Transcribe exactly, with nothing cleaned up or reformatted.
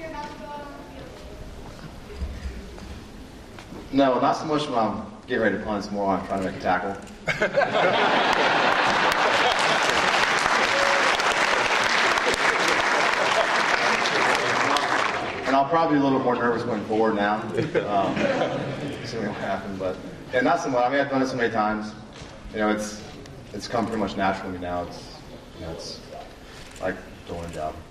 No, not so much when I'm getting ready to punt. It's more when I'm trying to make a tackle. And I'll probably be a little more nervous going forward now. Um, see what will happen, but yeah, not so much. I mean, I've done it so many times. You know, it's it's come pretty much natural to me now. It's you know, it's like doing a job.